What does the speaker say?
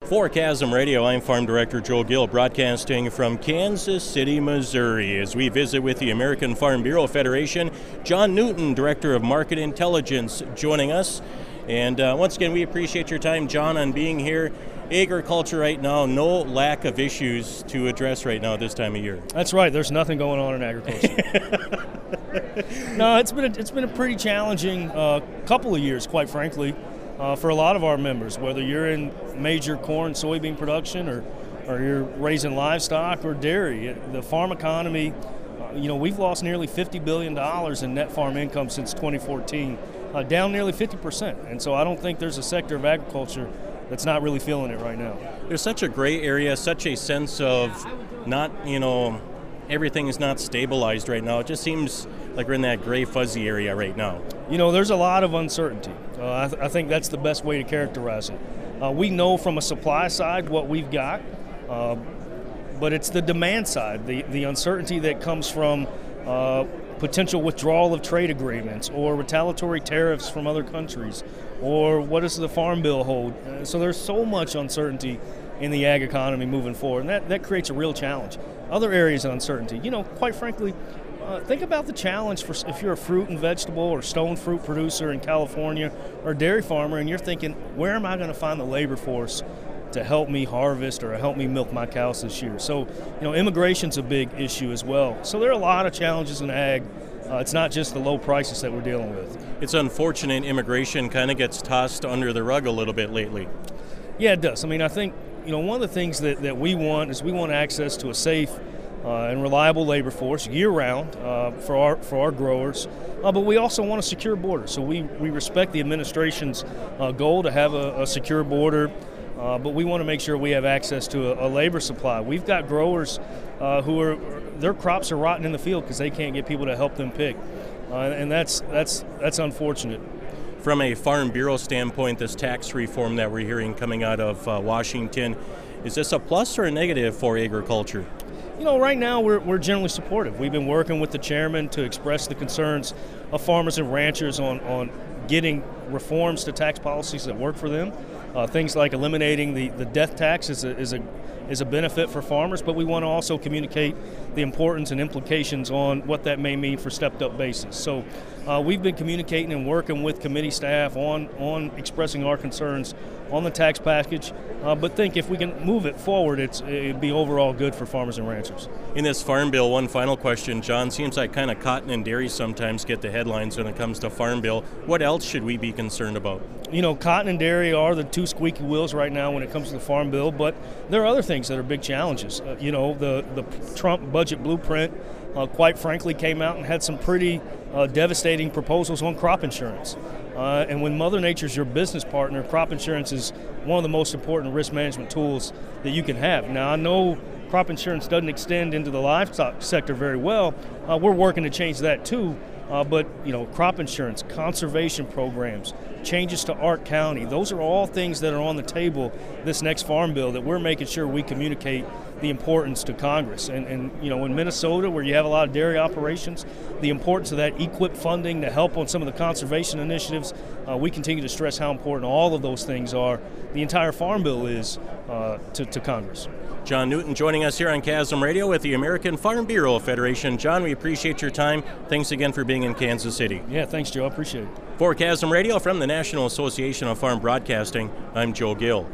For Chasm Radio, I'm Farm Director Joe Gill, broadcasting from Kansas City, Missouri, as we visit with the American Farm Bureau Federation. John Newton, Director of Market Intelligence, joining us. And once again, we appreciate your time, John, on being here. Agriculture right now, no lack of issues to address right now at this time of year. That's right. There's nothing going on in agriculture. No, it's been a pretty challenging couple of years, quite frankly, for a lot of our members. Whether you're in major corn, soybean production, or you're raising livestock or dairy, the farm economy. We've lost nearly $50 billion in net farm income since 2014, down nearly 50%. And so I don't think there's a sector of agriculture that's not really feeling it right now. There's such a gray area, such a sense of not, everything is not stabilized right now. It just seems like we're in that gray, fuzzy area right now. There's a lot of uncertainty. I think that's the best way to characterize it. We know from a supply side what we've got, but it's the demand side, the uncertainty that comes from potential withdrawal of trade agreements or retaliatory tariffs from other countries, or what does the Farm Bill hold? So there's so much uncertainty in the ag economy moving forward, and that creates a real challenge. Other areas of uncertainty, quite frankly, think about the challenge for if you're a fruit and vegetable or stone fruit producer in California or dairy farmer, and you're thinking, where am I going to find the labor force to help me harvest or help me milk my cows this year? So, immigration's a big issue as well. So there are a lot of challenges in ag. It's not just the low prices that we're dealing with. It's unfortunate immigration kind of gets tossed under the rug a little bit lately. Yeah, it does. I think, one of the things that we want is we want access to a safe and reliable labor force year-round for our growers, but we also want a secure border. So we respect the administration's goal to have a secure border, but we want to make sure we have access to a labor supply. We've got growers their crops are rotting in the field because they can't get people to help them pick, and that's unfortunate. From a Farm Bureau standpoint, this tax reform that we're hearing coming out of Washington, is this a plus or a negative for agriculture? Right now we're generally supportive. We've been working with the chairman to express the concerns of farmers and ranchers on getting reforms to tax policies that work for them. Things like eliminating the death tax is a benefit for farmers, but we want to also communicate the importance and implications on what that may mean for stepped-up basis. So we've been communicating and working with committee staff on expressing our concerns on the tax package, but think if we can move it forward, it'd be overall good for farmers and ranchers. In this Farm Bill, one final question, John. Seems like kind of cotton and dairy sometimes get the headlines when it comes to Farm Bill. What else should we be concerned about? Cotton and dairy are the two squeaky wheels right now when it comes to the Farm Bill, but there are other things that are big challenges. The Trump budget blueprint, quite frankly, came out and had some pretty devastating proposals on crop insurance. And when Mother Nature's your business partner, crop insurance is one of the most important risk management tools that you can have. Now, I know crop insurance doesn't extend into the livestock sector very well. We're working to change that too. But crop insurance, conservation programs, changes to Ark County, those are all things that are on the table this next Farm Bill that we're making sure we communicate the importance to Congress. And in Minnesota, where you have a lot of dairy operations, the importance of that EQIP funding to help on some of the conservation initiatives, we continue to stress how important all of those things are. The entire Farm Bill is to Congress. John Newton joining us here on Chasm Radio with the American Farm Bureau Federation. John, we appreciate your time. Thanks again for being in Kansas City. Yeah, thanks, Joe. I appreciate it. For Chasm Radio from the National Association of Farm Broadcasting, I'm Joe Gill.